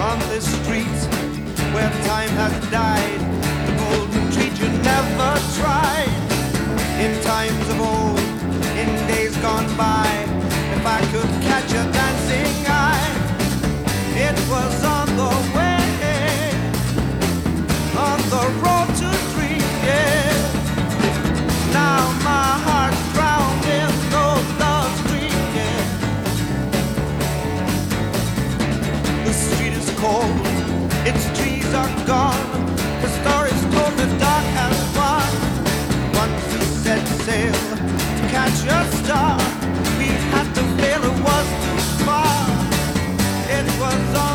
on this street where time has died. The golden treat you never tried. In times of old, in days gone by, if I could catch a dancing eye, it was on the way, on the road to dream, yeah. Now my heart's drowned in those love's dreams, yeah. The street is cold, its trees are gone, the story's told, the dark has won. Once we set sail to catch a star, we had to fail, it was too far. It was on